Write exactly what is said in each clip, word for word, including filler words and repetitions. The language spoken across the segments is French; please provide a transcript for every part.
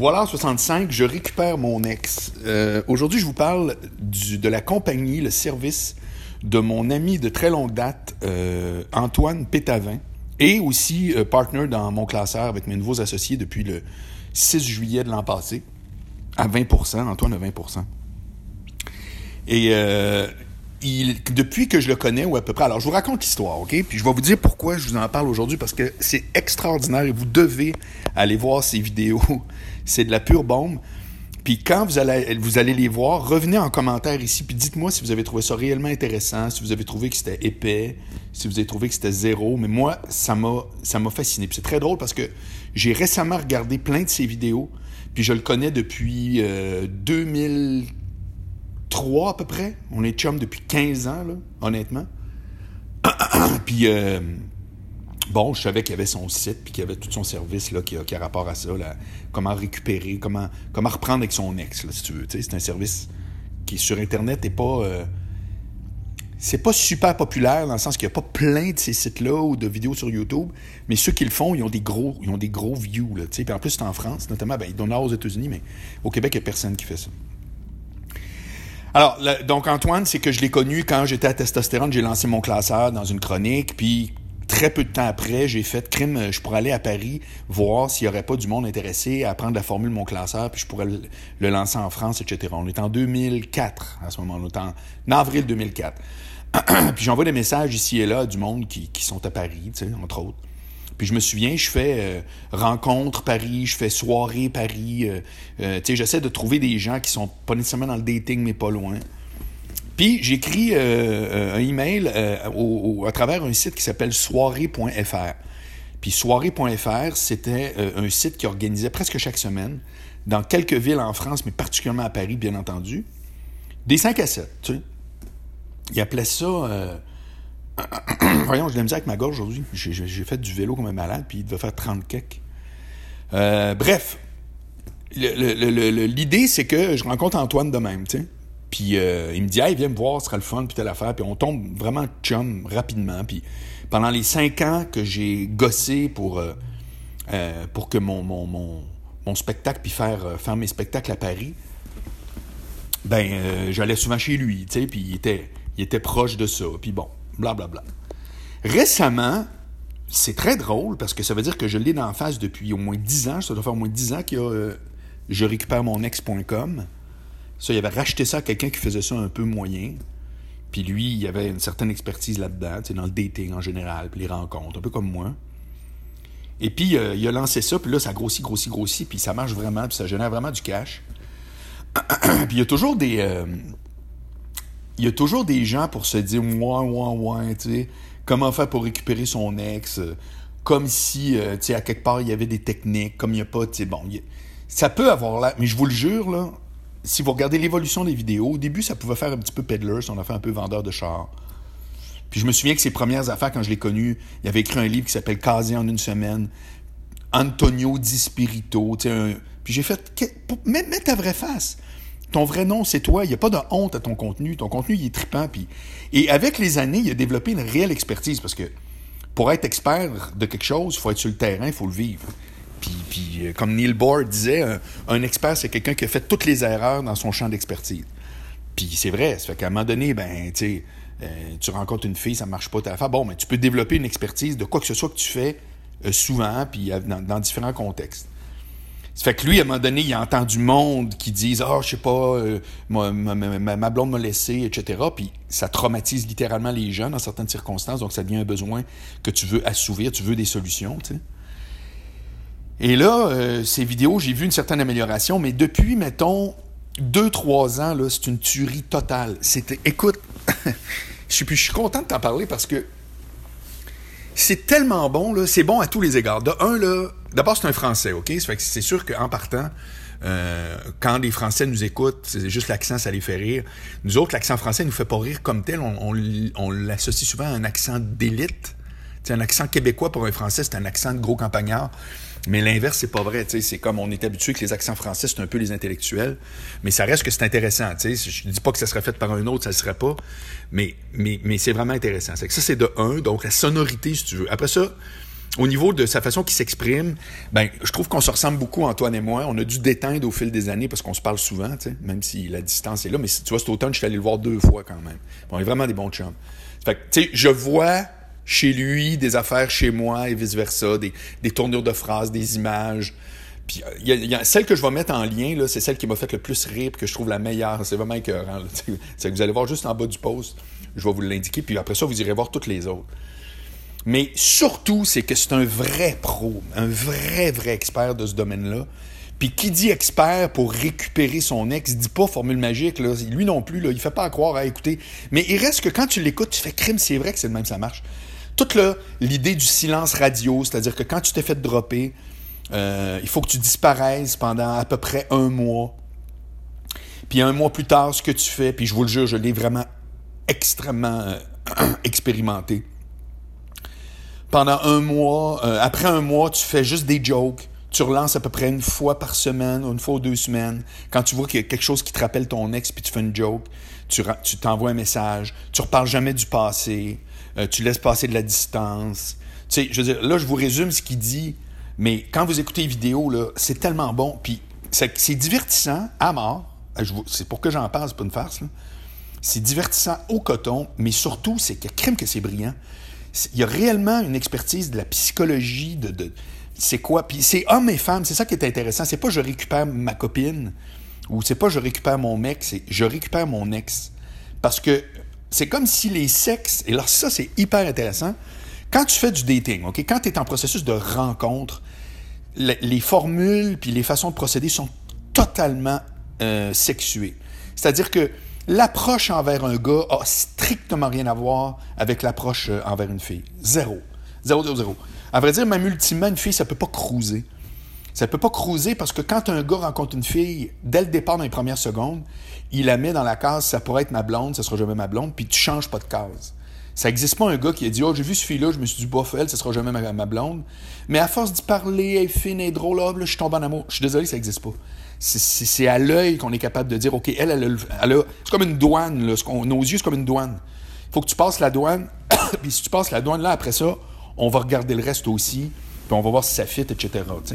Boilard soixante-cinq, je récupère mon ex. Euh, aujourd'hui, je vous parle du, de la compagnie, le service de mon ami de très longue date, euh, Antoine Pétavin, et aussi euh, partner dans mon classeur avec mes nouveaux associés depuis le six juillet de l'an passé, à vingt pour cent, Antoine a vingt pour cent. Et euh, il, depuis que je le connais, ou à peu près, alors je vous raconte l'histoire, OK? Puis je vais vous dire pourquoi je vous en parle aujourd'hui, parce que c'est extraordinaire et vous devez aller voir ces vidéos. C'est de la pure bombe. Puis quand vous allez, vous allez les voir, revenez en commentaire ici, puis dites-moi si vous avez trouvé ça réellement intéressant, si vous avez trouvé que c'était épais, si vous avez trouvé que c'était zéro. Mais moi, ça m'a, ça m'a fasciné. Puis c'est très drôle parce que j'ai récemment regardé plein de ces vidéos, puis je le connais depuis euh, deux mille trois à peu près. On est chum depuis quinze ans, là, honnêtement. Puis... Euh, Bon, je savais qu'il y avait son site puis qu'il y avait tout son service là, qui, a, qui a rapport à ça, là, comment récupérer, comment, comment reprendre avec son ex, là, si tu veux. Tu sais, c'est un service qui, sur Internet, n'est pas... Euh, c'est pas super populaire dans le sens qu'il n'y a pas plein de ces sites-là ou de vidéos sur YouTube, mais ceux qui le font, ils ont des gros, ils ont des gros views. Là, tu sais. Puis en plus, c'est en France, notamment, ben, ils donnent aux États-Unis, mais au Québec, il n'y a personne qui fait ça. Alors, là, donc Antoine, c'est que je l'ai connu quand j'étais à Testostérone, j'ai lancé mon classeur dans une chronique, puis... Très peu de temps après, j'ai fait crime, je pourrais aller à Paris, voir s'il n'y aurait pas du monde intéressé à prendre la formule Mon Classeur, puis je pourrais le, le lancer en France, et cetera. On est en deux mille quatre à ce moment-là, on est en, en avril deux mille quatre. Puis j'envoie des messages ici et là à du monde qui, qui sont à Paris, tu sais, entre autres. Puis je me souviens, je fais euh, rencontre Paris, je fais soirée Paris, euh, euh, tu sais, j'essaie de trouver des gens qui sont pas nécessairement dans le dating, mais pas loin. Puis j'écris euh, un email euh, au, au, à travers un site qui s'appelle soirée point f r. Puis soirée point f r, c'était euh, un site qui organisait presque chaque semaine, dans quelques villes en France, mais particulièrement à Paris, bien entendu, des cinq à sept, tu sais. Ils appelaient ça... Euh... Voyons, j'ai de la misère avec ma gorge aujourd'hui. J'ai, j'ai fait du vélo comme un malade, puis il devait faire trente kek. Euh, bref, le, le, le, le, l'idée, c'est que je rencontre Antoine de même, tu sais. Puis euh, il me dit « Hey, viens me voir, ce sera le fun, puis telle affaire. » Puis on tombe vraiment chum rapidement. Puis pendant les cinq ans que j'ai gossé pour, euh, euh, pour que mon, mon, mon, mon spectacle, puis faire, euh, faire mes spectacles à Paris, ben euh, j'allais souvent chez lui, tu sais, puis il était, il était proche de ça. Puis bon, blablabla. Récemment, c'est très drôle, parce que ça veut dire que je l'ai d'en face depuis au moins dix ans. Ça doit faire au moins dix ans qu'il y a euh, je récupère mon ex point com. Ça, il avait racheté ça à quelqu'un qui faisait ça un peu moyen. Puis lui, il avait une certaine expertise là-dedans, tu sais, dans le dating en général, puis les rencontres, un peu comme moi. Et puis, euh, il a lancé ça, puis là, ça grossit, grossit, grossit, puis ça marche vraiment, puis ça génère vraiment du cash. Puis il y a toujours des... Euh, il y a toujours des gens pour se dire « Ouais, ouais, ouais, tu sais, comment faire pour récupérer son ex? Euh, » Comme si, euh, tu sais, à quelque part, il y avait des techniques, comme il n'y a pas, tu sais, bon... A, ça peut avoir l'air, mais je vous le jure, là... Si vous regardez l'évolution des vidéos, au début, ça pouvait faire un petit peu peddler, si on a fait un peu vendeur de char. Puis je me souviens que ses premières affaires, quand je l'ai connu, il avait écrit un livre qui s'appelle « Casé en une semaine », Antonio Di Spirito, tu sais, un... Puis j'ai fait « mets, mets ta vraie face. Ton vrai nom, c'est toi. Il n'y a pas de honte à ton contenu. Ton contenu, il est trippant. » Puis... Et avec les années, il a développé une réelle expertise, parce que pour être expert de quelque chose, il faut être sur le terrain, il faut le vivre. Puis, puis, comme Neil Bohr disait, un, un expert, c'est quelqu'un qui a fait toutes les erreurs dans son champ d'expertise. Puis c'est vrai, ça fait qu'à un moment donné, ben, tu sais, euh, tu rencontres une fille, ça marche pas, t'as affaire. Bon, mais tu peux développer une expertise de quoi que ce soit que tu fais euh, souvent, puis dans, dans différents contextes. Ça fait que lui, à un moment donné, il entend du monde qui disent « Ah, oh, je sais pas, euh, ma, ma, ma, ma blonde m'a laissé, et cetera » Puis ça traumatise littéralement les gens dans certaines circonstances, donc ça devient un besoin que tu veux assouvir, tu veux des solutions, tu sais. Et là, euh, ces vidéos, j'ai vu une certaine amélioration, mais depuis, mettons, deux, trois ans, là, c'est une tuerie totale. C'était, écoute, je suis, je suis content de t'en parler parce que c'est tellement bon, là, c'est bon à tous les égards. De un, là, d'abord, c'est un Français, OK? Ça fait que c'est sûr qu'en partant, euh, quand les Français nous écoutent, c'est juste l'accent, ça les fait rire. Nous autres, l'accent français nous fait pas rire comme tel. On, on, on l'associe souvent à un accent d'élite. T'sais, un accent québécois pour un Français, c'est un accent de gros campagnard. Mais l'inverse, c'est pas vrai. T'sais. C'est comme on est habitué que les accents français, c'est un peu les intellectuels. Mais ça reste que c'est intéressant. T'sais. Je dis pas que ça serait fait par un autre, ça le serait pas. Mais, mais, mais c'est vraiment intéressant. C'est que ça, c'est de un. Donc, la sonorité, si tu veux. Après ça, au niveau de sa façon qu'il s'exprime, ben, je trouve qu'on se ressemble beaucoup, Antoine et moi. On a dû déteindre au fil des années parce qu'on se parle souvent, tu sais, même si la distance est là. Mais tu vois, cet automne, je suis allé le voir deux fois quand même. On est vraiment des bons chums. Fait que, tu sais, je vois chez lui des affaires chez moi et vice-versa, des, des tournures de phrases, des images. Puis, y a, y a, celle que je vais mettre en lien, là, c'est celle qui m'a fait le plus rire, que je trouve la meilleure. C'est vraiment écœurant. Là, c'est que vous allez voir juste en bas du post, je vais vous l'indiquer, puis après ça, vous irez voir toutes les autres. Mais surtout, c'est que c'est un vrai pro, un vrai, vrai expert de ce domaine-là. Puis qui dit expert pour récupérer son ex, dit pas formule magique, là. Lui non plus, là, il fait pas à croire à écouter. Mais il reste que quand tu l'écoutes, tu fais crime, c'est vrai que c'est le même, ça marche. Toute là, l'idée du silence radio, c'est-à-dire que quand tu t'es fait dropper, euh, il faut que tu disparaisses pendant à peu près un mois. Puis un mois plus tard, ce que tu fais, puis je vous le jure, je l'ai vraiment extrêmement euh, expérimenté. Pendant un mois, euh, après un mois, tu fais juste des jokes. Tu relances à peu près une fois par semaine, une fois ou deux semaines. Quand tu vois qu'il y a quelque chose qui te rappelle ton ex, puis tu fais une joke, tu, tu t'envoies un message, tu reparles jamais du passé, euh, tu laisses passer de la distance. Tu sais, je veux dire, là, je vous résume ce qu'il dit, mais quand vous écoutez les vidéos, là, c'est tellement bon, puis c'est, c'est divertissant à mort. Je vous, c'est pour que j'en parle, c'est pas une farce, là. C'est divertissant au coton, mais surtout, c'est que crime que c'est brillant. Il y a réellement une expertise de la psychologie, de, de c'est quoi, puis c'est hommes et femmes, c'est ça qui est intéressant. C'est pas je récupère ma copine, ou c'est pas je récupère mon mec, c'est je récupère mon ex. Parce que c'est comme si les sexes, et là ça c'est hyper intéressant, quand tu fais du dating, ok, quand tu es en processus de rencontre, les, les formules puis les façons de procéder sont totalement euh, sexuées. C'est-à-dire que l'approche envers un gars a strictement rien à voir avec l'approche envers une fille. Zéro. Zéro, zéro, zéro. À vrai dire, même ultimement, une fille, ça peut pas cruiser. Ça peut pas cruiser parce que quand un gars rencontre une fille, dès le départ, dans les premières secondes, il la met dans la case « ça pourrait être ma blonde, ça sera jamais ma blonde », puis tu changes pas de case. Ça n'existe pas un gars qui a dit « oh, j'ai vu ce fille-là, je me suis dit, bof, elle, ça sera jamais ma, ma blonde ». Mais à force d'y parler, elle est fine, elle est drôle, là, je suis tombé en amour. Je suis désolé, ça n'existe pas. C'est, c'est, c'est à l'œil qu'on est capable de dire, OK, elle, elle, elle, elle a... C'est comme une douane, là. Nos yeux, c'est comme une douane. Il faut que tu passes la douane, puis si tu passes la douane, là, après ça, on va regarder le reste aussi, puis on va voir si ça fit, et cetera. T'sais.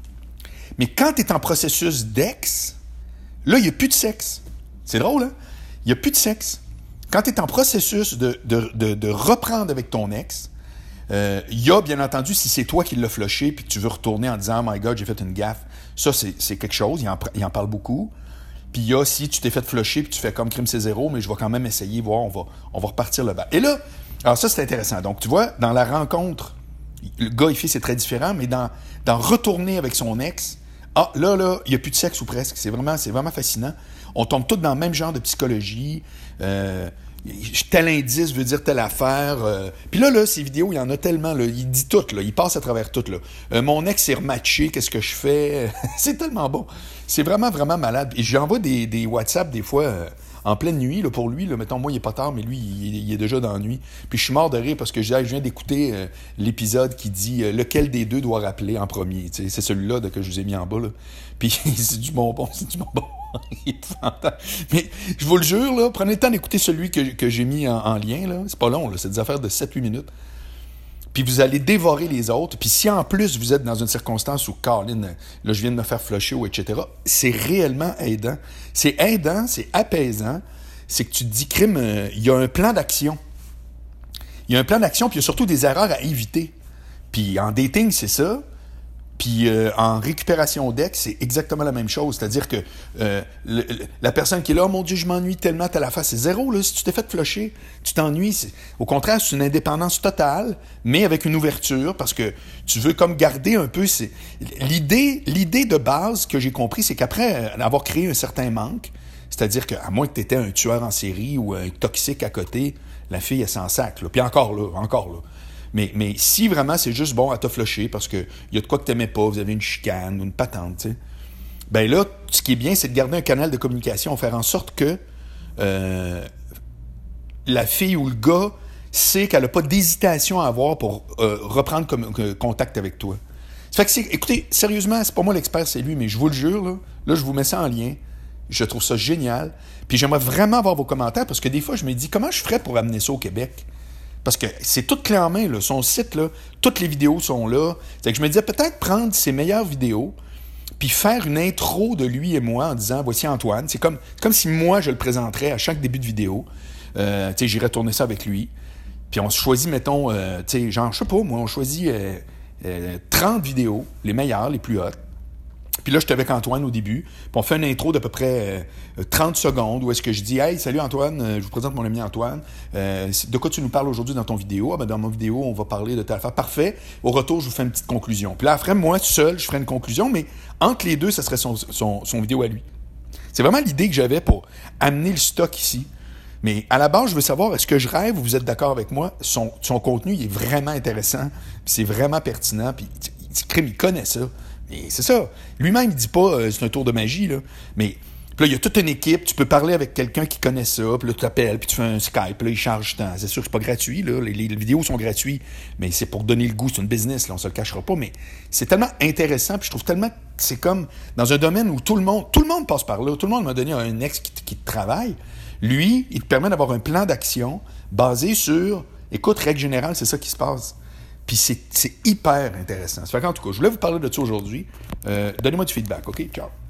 Mais quand tu es en processus d'ex, là, il n'y a plus de sexe. C'est drôle, hein? Il n'y a plus de sexe. Quand tu es en processus de, de, de, de reprendre avec ton ex, il euh, y a, bien entendu, si c'est toi qui l'as flushé puis que tu veux retourner en disant « Oh my God, j'ai fait une gaffe », ça, c'est, c'est quelque chose, il en, il en parle beaucoup. Puis il y a, si tu t'es fait flusher puis tu fais comme crime, c'est zéro, mais je vais quand même essayer, voir, on va, on va repartir le bas. Et là, alors ça, c'est intéressant. Donc, tu vois, dans la rencontre, le gars et fille, c'est très différent, mais dans, dans retourner avec son ex, ah, là, là, il n'y a plus de sexe ou presque. C'est vraiment, c'est vraiment fascinant. On tombe tous dans le même genre de psychologie. Euh, tel indice veut dire telle affaire. Euh. Puis là, là, ces vidéos, il y en a tellement. Là, il dit tout, là, il passe à travers tout. Là. Euh, mon ex s'est rematché, qu'est-ce que je fais? C'est tellement bon. C'est vraiment, vraiment malade. Et j'envoie des, des WhatsApp des fois euh, en pleine nuit, là, pour lui. Là, mettons, moi, il n'est pas tard, mais lui, il, il est déjà dans la nuit. Puis je suis mort de rire parce que je, je viens d'écouter euh, l'épisode qui dit euh, lequel des deux doit rappeler en premier. T'sais, c'est celui-là là, que je vous ai mis en bas. Là. Puis c'est du bonbon, c'est du bonbon. Mais je vous le jure, là, prenez le temps d'écouter celui que, que j'ai mis en, en lien. Là. C'est pas long, là, c'est des affaires de sept huit minutes. Puis vous allez dévorer les autres. Puis si en plus vous êtes dans une circonstance où, Caroline, là, je viens de me faire flusher ou et cetera, c'est réellement aidant. C'est aidant, c'est apaisant. C'est que tu te dis, crime, euh, il y a un plan d'action. Il y a un plan d'action, puis il y a surtout des erreurs à éviter. Puis en dating, c'est ça. Puis euh, en récupération d'ex, c'est exactement la même chose. C'est-à-dire que euh, le, le, la personne qui est là, oh mon Dieu, je m'ennuie tellement, t'as la face, c'est zéro. Là. Si tu t'es fait flusher, tu t'ennuies. C'est... Au contraire, c'est une indépendance totale, mais avec une ouverture, parce que tu veux comme garder un peu... C'est... L'idée, l'idée de base que j'ai compris, c'est qu'après avoir créé un certain manque, c'est-à-dire qu'à moins que tu étais un tueur en série ou un toxique à côté, la fille, elle s'en sac. Là. Puis encore là, encore là. Mais, mais si vraiment c'est juste bon à t'a flusher parce qu'il y a de quoi que t'aimais pas, vous avez une chicane ou une patente, tu sais, ben là, ce qui est bien, c'est de garder un canal de communication, faire en sorte que euh, la fille ou le gars sait qu'elle n'a pas d'hésitation à avoir pour euh, reprendre comme, que, contact avec toi. Ça fait que c'est, écoutez, sérieusement, c'est pas moi l'expert, c'est lui, mais je vous le jure, là, là je vous mets ça en lien. Je trouve ça génial. Puis j'aimerais vraiment avoir vos commentaires parce que des fois, je me dis, comment je ferais pour amener ça au Québec? Parce que c'est tout clé en main, là. Son site, là, toutes les vidéos sont là. C'est que je me disais, peut-être prendre ses meilleures vidéos, puis faire une intro de lui et moi en disant, voici Antoine. C'est comme, comme si moi, je le présenterais à chaque début de vidéo. Euh, tu sais, j'irais tourner ça avec lui. Puis on se choisit, mettons, euh, tu sais, genre, je sais pas, moi, on choisit euh, euh, trente vidéos, les meilleures, les plus hautes. Puis là, j'étais avec Antoine au début. Puis on fait une intro d'à peu près euh, trente secondes où est-ce que je dis « Hey, salut Antoine, euh, je vous présente mon ami Antoine. Euh, de quoi tu nous parles aujourd'hui dans ton vidéo? » Ah ben dans mon vidéo, on va parler de telle affaire. Parfait. Au retour, je vous fais une petite conclusion. Puis là, après, moi, seul, je ferai une conclusion, mais entre les deux, ça serait son, son, son vidéo à lui. C'est vraiment l'idée que j'avais pour amener le stock ici. Mais à la base, je veux savoir, est-ce que je rêve ou vous êtes d'accord avec moi? Son, son contenu, il est vraiment intéressant, puis c'est vraiment pertinent, puis il, il, il connaît ça. Et c'est ça. Lui-même, il dit pas euh, c'est un tour de magie, là. Mais puis là, il y a toute une équipe. Tu peux parler avec quelqu'un qui connaît ça. Puis là, tu t'appelles, puis tu fais un Skype. Puis là, il charge du temps. C'est sûr que c'est pas gratuit, là. Les, les vidéos sont gratuites. Mais c'est pour donner le goût. C'est une business, là. On se le cachera pas. Mais c'est tellement intéressant. Puis je trouve tellement... C'est comme dans un domaine où tout le monde... Tout le monde passe par là. Tout le monde m'a donné un ex qui, qui travaille. Lui, il te permet d'avoir un plan d'action basé sur... Écoute, règle générale, c'est ça qui se passe. Puis c'est, c'est hyper intéressant. Ça fait qu'en tout cas, je voulais vous parler de ça aujourd'hui. Euh, donnez-moi du feedback, OK? Ciao.